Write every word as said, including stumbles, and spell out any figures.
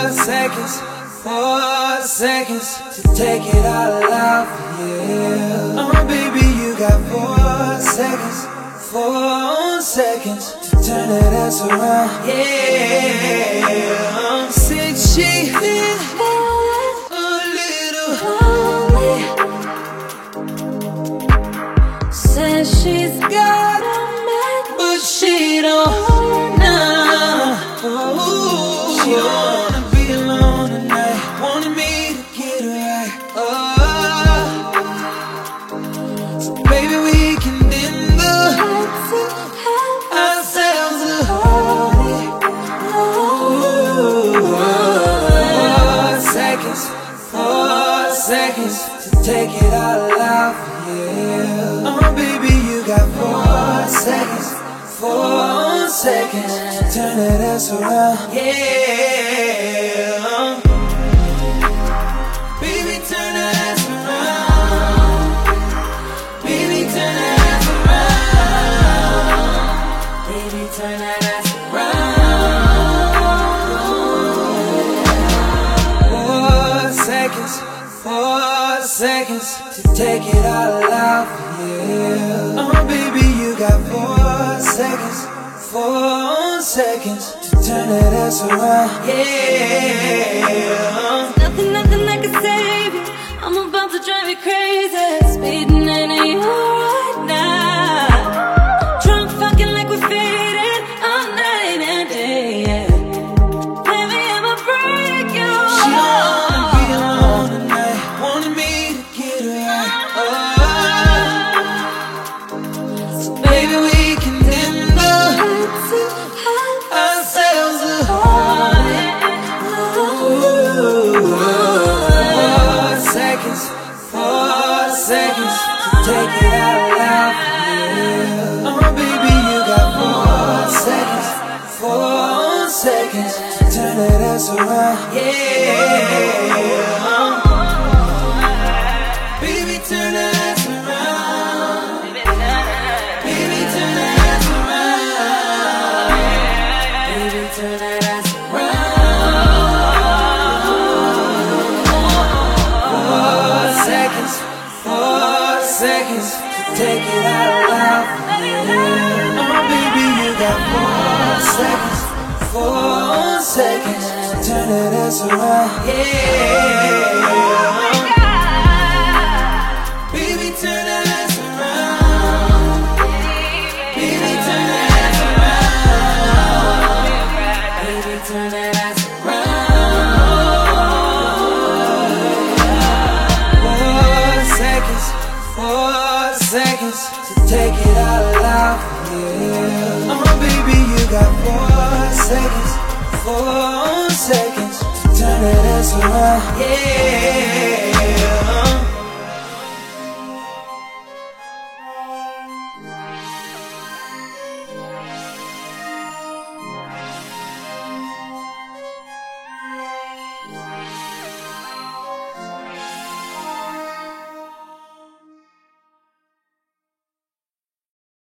Four seconds, four seconds to take it all off, yeah. Oh baby, you got four seconds, four seconds to turn that ass around, yeah. Said she been a little lonely. Says she's got a man, but she don't know. She don't wanna be alone tonight, wanted me to get her right. Oh, so baby we can dim the ourselves a party. Four seconds, four seconds to take it all off, yeah. Oh baby, you got four seconds, four seconds to turn that ass around, yeah. Baby, turn that ass around. Baby, turn that ass around. Baby, turn that ass around. Four seconds, four seconds to take it all off, yeah. Oh baby, you got four seconds, four seconds to turn that ass around, yeah. Nothing, nothing that can save you. I'm about to drive you crazy. Speeding into you right now. Drunk fucking like we're faded all night and day, yeah. Baby, I'ma break your heart. She don't wanna be alone tonight, wanted me to get her right. Oh, so baby we can dim the ourselves a party. Four seconds, four seconds to take it all out, yeah. Oh baby, you got four seconds, four seconds to turn that ass around, yeah. Baby, turn that ass around. Baby, turn that ass around. Baby, turn that ass around. Four seconds, four seconds to take it all out, yeah. Oh baby, you got four seconds, four seconds to turn that ass around, yeah. Baby, turn that ass around. Baby, turn that ass around. Baby, turn that ass around. Four seconds, four seconds to take it all off, yeah. Oh baby, you got four seconds, four seconds to turn that ass around, yeah.